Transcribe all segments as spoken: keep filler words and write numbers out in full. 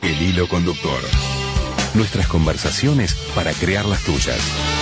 El hilo conductor. Nuestras conversaciones para crear las tuyas.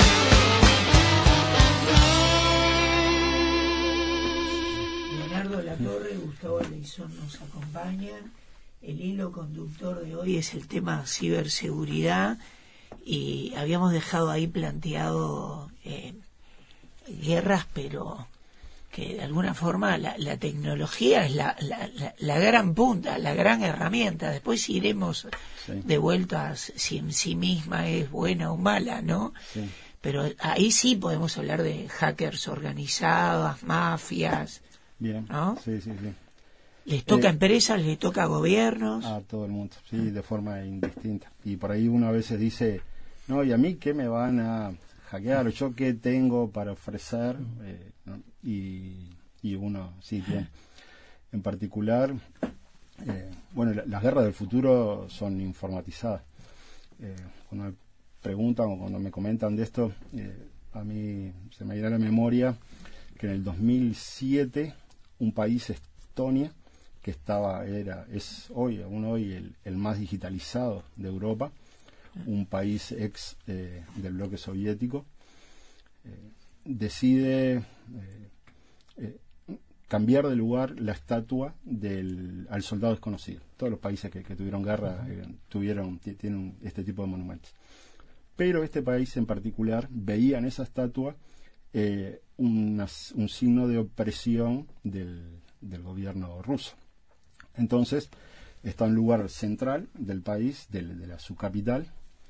Leonardo Latorre, Gustavo Leizón nos acompañan. El hilo conductor de hoy es el tema ciberseguridad y habíamos dejado ahí planteado eh, guerras, pero que de alguna forma la, la tecnología es la, la, la, la gran punta, la gran herramienta. Después iremos sí. de vuelta a si en sí misma es buena o mala, ¿no? Sí. Pero ahí sí podemos hablar de hackers organizados, mafias. Bien, ¿no? sí, sí, sí. ¿Les toca eh, a empresas, les toca a gobiernos? A todo el mundo, sí, de forma indistinta. Y por ahí uno a veces dice, no, ¿y a mí qué me van a hackear? ¿Yo qué tengo para ofrecer? Eh, ¿no? y, y uno sí tiene. En particular, eh, bueno, la, las guerras del futuro son informatizadas. Eh, cuando me preguntan o cuando me comentan de esto, eh, a mí se me irá a la memoria que en el dos mil siete un país, Estonia, que estaba, era, es hoy, aún hoy, el, el más digitalizado de Europa, un país ex eh, del bloque soviético, eh, decide eh, eh, cambiar de lugar la estatua del al soldado desconocido. Todos los países que, que tuvieron guerra eh, tuvieron t- tienen este tipo de monumentos. Pero este país en particular veía en esa estatua eh, una, un signo de opresión del, del gobierno ruso. Entonces está en un lugar central del país, de, de la, su capital,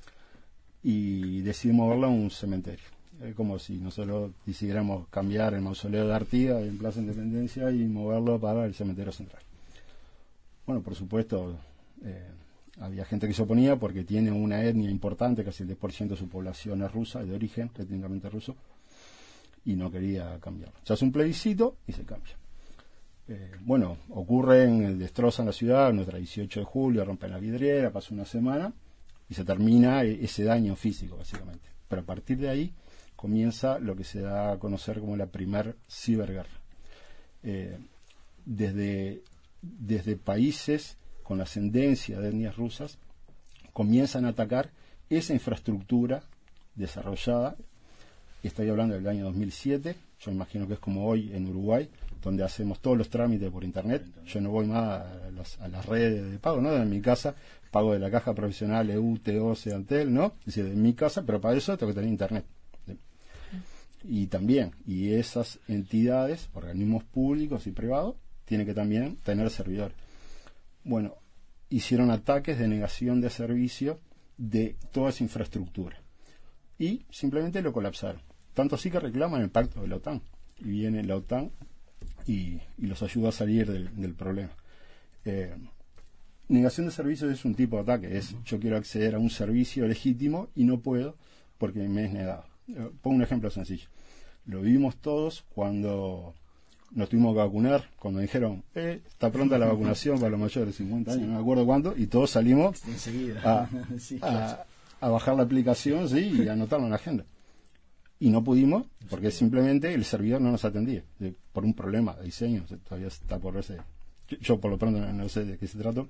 y decide moverla a un cementerio. Es como si nosotros decidiéramos cambiar el mausoleo de Artigas en Plaza Independencia y moverlo para el cementerio central. Bueno, por supuesto, eh, había gente que se oponía porque tiene una etnia importante, casi el diez por ciento de su población es rusa, de origen étnicamente ruso, y no quería cambiarlo. Se hace un plebiscito y se cambia. Eh, bueno, ocurren, destrozan la ciudad, nuestra dieciocho de julio, rompen la vidriera, pasa una semana y se termina ese daño físico, básicamente. Pero a partir de ahí comienza lo que se da a conocer como la primer ciberguerra. Eh, desde, desde países con ascendencia de etnias rusas comienzan a atacar esa infraestructura desarrollada. Estoy hablando del año dos mil siete, yo imagino que es como hoy en Uruguay, donde hacemos todos los trámites por internet. Yo no voy más a, los, a las redes de pago, ¿no? En mi casa pago de la caja profesional E U, T O, Seantel, ¿no? Es decir, de mi casa, pero para eso tengo que tener internet. ¿Sí? Y también, y esas entidades, organismos públicos y privados, tienen que también tener servidores. Bueno, hicieron ataques de negación de servicio de toda esa infraestructura. Y simplemente lo colapsaron. Tanto así que reclaman el pacto de la OTAN. Y viene la OTAN y, y los ayuda a salir del, del problema. Eh, negación de servicios es un tipo de ataque. Es yo quiero acceder a un servicio legítimo y no puedo porque me es negado. Eh, pongo un ejemplo sencillo. Lo vivimos todos cuando nos tuvimos que vacunar, cuando dijeron, eh, está pronta la vacunación para los mayores de cincuenta años, sí. No me acuerdo cuándo, y todos salimos enseguida a, sí, a, a bajar la aplicación, sí, y a anotarlo en la agenda. Y no pudimos, porque simplemente el servidor no nos atendía, de, por un problema de diseño, todavía está por verse. Yo, yo por lo pronto no, no sé de qué se trató.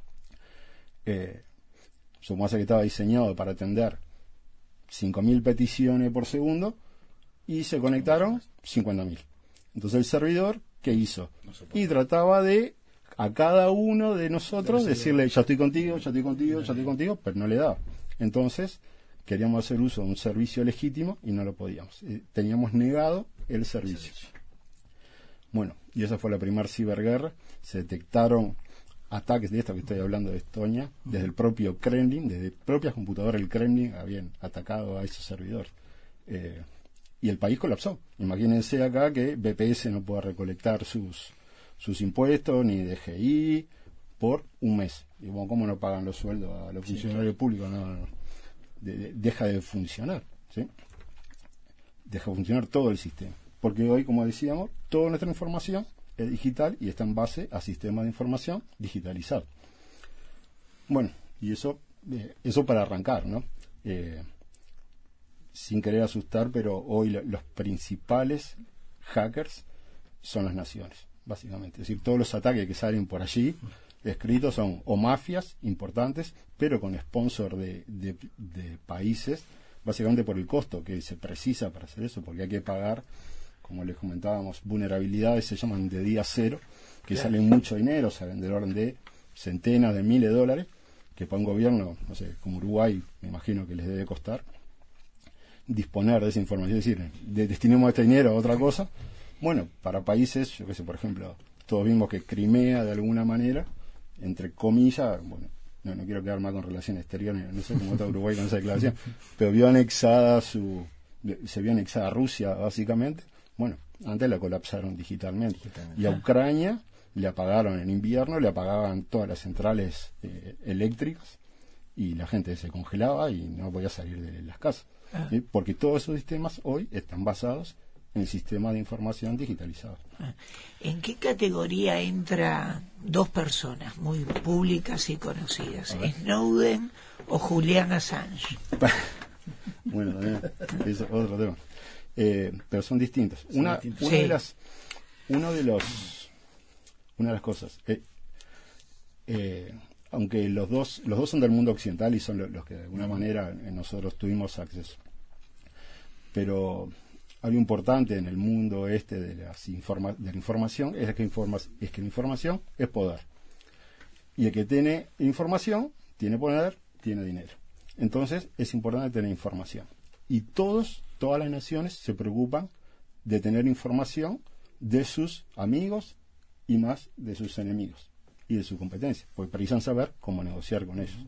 Eh, supongo que estaba diseñado para atender cinco mil peticiones por segundo, y se conectaron cincuenta mil. Entonces el servidor, ¿qué hizo? Y trataba de a cada uno de nosotros decirle, ya estoy contigo, ya estoy contigo, ya estoy contigo, pero no le daba. Entonces queríamos hacer uso de un servicio legítimo y no lo podíamos. Eh, teníamos negado el servicio. Bueno, y esa fue la primera ciberguerra. Se detectaron ataques de esto que estoy hablando de Estonia, desde el propio Kremlin, desde propias computadoras del Kremlin habían atacado a esos servidores. Eh, y el país colapsó. Imagínense acá que B P S no pueda recolectar sus sus impuestos ni D G I por un mes. Y bueno, ¿cómo no pagan los sueldos a los sí, funcionarios claro. públicos? No, no, no. De, de, deja de funcionar, ¿sí? Deja de funcionar todo el sistema. Porque hoy, como decíamos, toda nuestra información es digital y está en base a sistemas de información digitalizados. Bueno, y eso, eh, eso para arrancar, ¿no? Eh, sin querer asustar, pero hoy lo, los principales hackers son las naciones, básicamente. Es decir, todos los ataques que salen por allí escritos son o mafias importantes, pero con sponsor de, de, de países, básicamente por el costo que se precisa para hacer eso, porque hay que pagar, como les comentábamos, vulnerabilidades, se llaman de día cero, que claro. salen mucho dinero, salen del orden de centenas de miles de dólares, que para un gobierno, no sé, como Uruguay, me imagino que les debe costar disponer de esa información, es decir, de, destinemos este dinero a otra cosa. Bueno, para países, yo qué sé, por ejemplo, todos vimos que Crimea, de alguna manera, entre comillas, bueno, no, no quiero quedar mal con relaciones exteriores, no sé cómo está Uruguay con esa declaración, pero vio anexada su, se vio anexada Rusia, básicamente. Bueno, antes la colapsaron digitalmente. Y a Ucrania le apagaron en invierno, le apagaban todas las centrales eh, eléctricas y la gente se congelaba y no podía salir de las casas. ¿Sí? Porque todos esos sistemas hoy están basados en el sistema de información digitalizado. ¿En qué categoría entra dos personas muy públicas y conocidas? ¿Snowden o Julian Assange? Bueno, también es otro tema. Eh, pero son distintos. Son una distintos. Una, sí. de las, uno de los, una de las cosas, eh, eh, aunque los dos, los dos son del mundo occidental y son los, los que de alguna manera nosotros tuvimos acceso, pero algo importante en el mundo este de, las informa de la información es que, informa es que la información es poder. Y el que tiene información, tiene poder, tiene dinero. Entonces es importante tener información. Y todos, todas las naciones se preocupan de tener información de sus amigos y más de sus enemigos y de su competencia, porque precisan saber cómo negociar con ellos.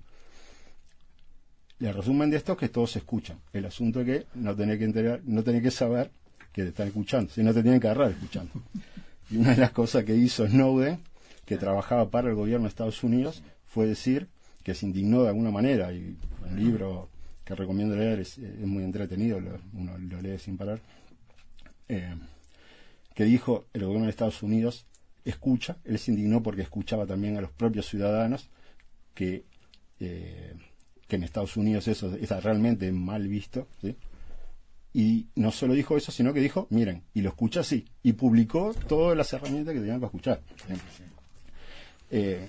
El resumen de esto es que todos se escuchan. El asunto es que no tenés que enterar, no tenés que saber que te están escuchando, si no te tienen que agarrar escuchando. Y una de las cosas que hizo Snowden, que trabajaba para el gobierno de Estados Unidos, fue decir que se indignó de alguna manera, y un libro que recomiendo leer, es, es muy entretenido, lo, uno lo lee sin parar, eh, que dijo el gobierno de Estados Unidos escucha, él se indignó porque escuchaba también a los propios ciudadanos que eh, que en Estados Unidos eso está realmente mal visto, ¿sí? Y no solo dijo eso, sino que dijo, miren, y lo escucha así, y publicó todas las herramientas que tenían para escuchar. ¿Sí? Eh,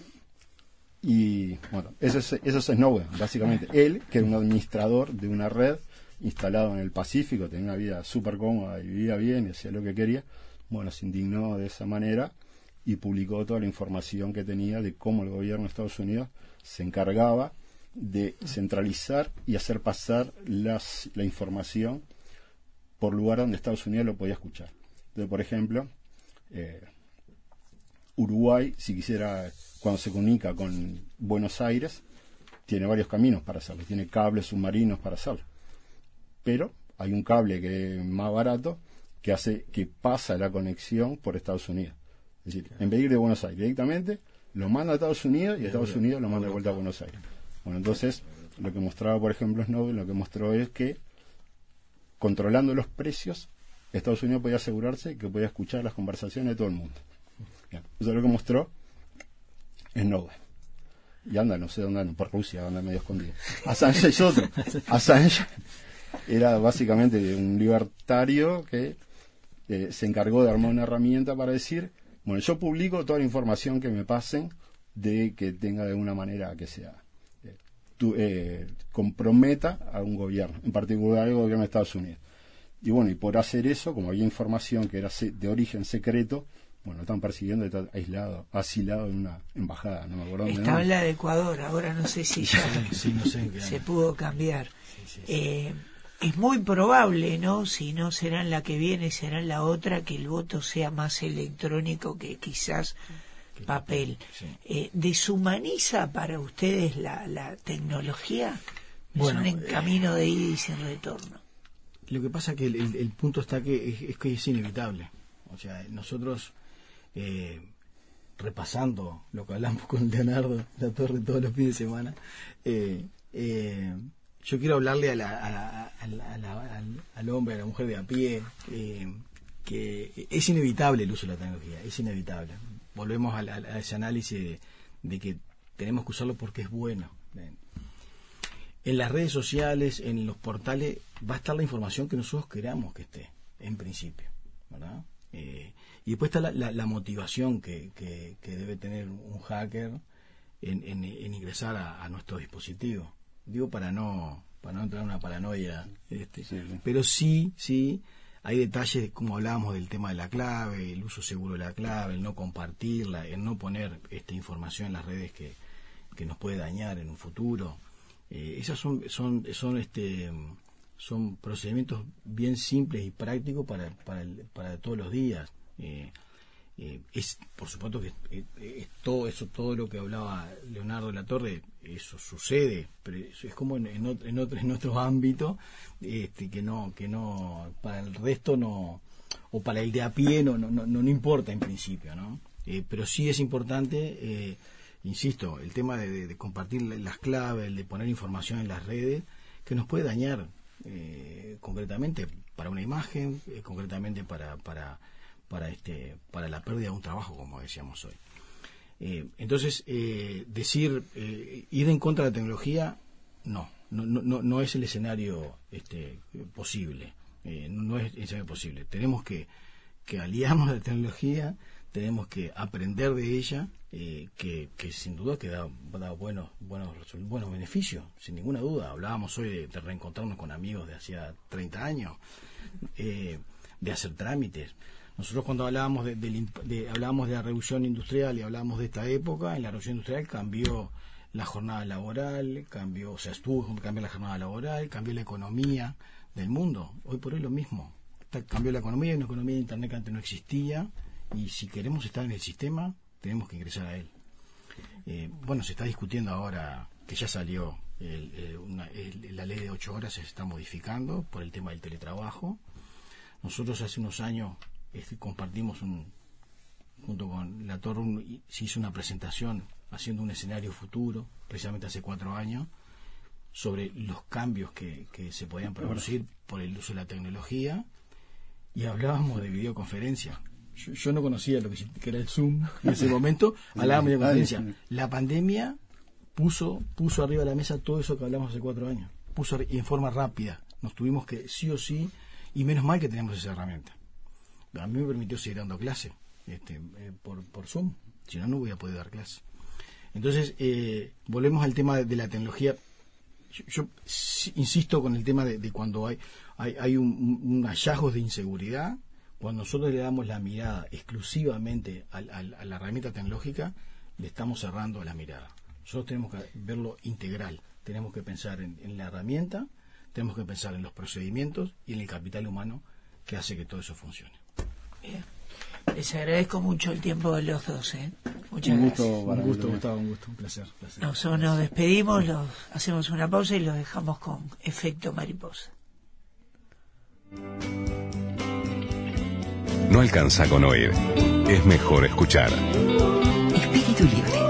y bueno, eso es, eso es Snowden, básicamente. Él, que era un administrador de una red instalado en el Pacífico, tenía una vida súper cómoda y vivía bien y hacía lo que quería, bueno, se indignó de esa manera y publicó toda la información que tenía de cómo el gobierno de Estados Unidos se encargaba de centralizar y hacer pasar las, la información por lugar donde Estados Unidos lo podía escuchar. Entonces, por ejemplo, eh, Uruguay, si quisiera, cuando se comunica con Buenos Aires, tiene varios caminos para hacerlo, tiene cables submarinos para hacerlo, pero hay un cable que es más barato que hace que pasa la conexión por Estados Unidos. Es decir, en vez de ir de Buenos Aires directamente, lo manda a Estados Unidos y Estados Unidos lo manda de vuelta a Buenos Aires. Bueno, entonces, lo que mostraba, por ejemplo, Snowden, lo que mostró es que, controlando los precios, Estados Unidos podía asegurarse que podía escuchar las conversaciones de todo el mundo. Bien, eso es lo que mostró Snowden. Y anda, no sé dónde anda, por Rusia, anda medio escondido. Assange es otro. Assange era básicamente un libertario que eh, se encargó de armar una herramienta para decir, bueno, yo publico toda la información que me pasen de que tenga de alguna manera que sea eh, tu, eh, comprometa a un gobierno, en particular al gobierno de Estados Unidos. Y bueno, y por hacer eso, como había información que era de origen secreto, bueno, lo están persiguiendo y está aislado, asilado en una embajada, no me acuerdo dónde. Estaba en la de Ecuador, ahora no sé si ya sí, no sé se pudo cambiar. Sí, sí, sí. Eh, es muy probable, ¿no? Si no será en la que viene, será en la otra, que el voto sea más electrónico que quizás papel. Sí. Eh, ¿Deshumaniza para ustedes la, la tecnología? Bueno, son en camino de ida y sin retorno. Lo que pasa es que el, el, el punto está que es, es que es inevitable. O sea, nosotros, eh, repasando lo que hablamos con Leonardo La Torre todos los fines de semana, eh, eh, yo quiero hablarle a la, a, a, a la, al, al hombre, a la mujer de a pie, eh, que es inevitable el uso de la tecnología, es inevitable. Volvemos a, a, a ese análisis de, de que tenemos que usarlo porque es bueno. Bien. En las redes sociales, en los portales, va a estar la información que nosotros queramos que esté, en principio, ¿verdad? Eh, y después está la, la, la motivación que, que, que debe tener un hacker en, en, en ingresar a, a nuestro dispositivo. Digo para no para no entrar en una paranoia, este, sí, sí. Pero sí, sí, hay detalles, como hablábamos del tema de la clave, el uso seguro de la clave, el no compartirla, el no poner esta información en las redes que, que nos puede dañar en un futuro. Eh, esas son son son este son procedimientos bien simples y prácticos para para, el, para todos los días. Eh, eh, es por supuesto que es, es todo eso, todo lo que hablaba Leonardo de la Torre, eso sucede, pero eso es como en, en, otro, en, otro, en otros ámbitos, este, que no que no para el resto no, o para el de a pie no no no, no importa en principio, ¿no? Eh, pero sí es importante, eh, insisto, el tema de, de, de compartir las claves, el de poner información en las redes, que nos puede dañar eh, concretamente para una imagen, eh, concretamente para para para este para la pérdida de un trabajo, como decíamos hoy. Eh, entonces, eh, decir eh, ir en contra de la tecnología, no, no, no, no es el escenario este, posible, eh, no es el escenario posible. Tenemos que, que aliarnos a la tecnología, tenemos que aprender de ella, eh, que, que sin duda que da, da buenos, buenos, buenos beneficios, sin ninguna duda. Hablábamos hoy de, de reencontrarnos con amigos de hacía treinta años, eh, de hacer trámites. Nosotros cuando hablábamos de, de, de, hablábamos de la revolución industrial y hablábamos de esta época, en la revolución industrial cambió la jornada laboral, cambió, o sea, estuvo cambió la jornada laboral, cambió la economía del mundo. Hoy por hoy lo mismo. Cambió la economía, una economía de Internet que antes no existía, y si queremos estar en el sistema, tenemos que ingresar a él. Eh, bueno, se está discutiendo ahora, que ya salió, el, el, una, el, la ley de ocho horas se está modificando por el tema del teletrabajo. Nosotros hace unos años Este, compartimos un, junto con la Torre, un, se hizo una presentación haciendo un escenario futuro, precisamente hace cuatro años, sobre los cambios que, que se podían producir por el uso de la tecnología, y hablábamos de videoconferencia. Yo, yo no conocía lo que, que era el Zoom en ese momento, hablábamos de videoconferencia. La pandemia puso, puso arriba de la mesa todo eso que hablamos hace cuatro años, puso en forma rápida. Nos tuvimos que, sí o sí, y menos mal que tenemos esa herramienta. A mí me permitió seguir dando clase este, eh, por, por Zoom, si no, no voy a poder dar clase. Entonces, eh, volvemos al tema de, de la tecnología. Yo, yo sí, insisto con el tema de, de cuando hay, hay, hay un, un hallazgo de inseguridad, cuando nosotros le damos la mirada exclusivamente a, a, a la herramienta tecnológica, le estamos cerrando la mirada. Nosotros tenemos que verlo integral, tenemos que pensar en, en la herramienta, tenemos que pensar en los procedimientos y en el capital humano que hace que todo eso funcione. Bien. Les agradezco mucho el tiempo de los dos, ¿eh? Muchas un gracias. Gusto, un gusto, Gustavo, un gusto, un placer. placer. Nosotros nos despedimos, los, hacemos una pausa y los dejamos con efecto mariposa. No alcanza con oír, es mejor escuchar. Espíritu libre.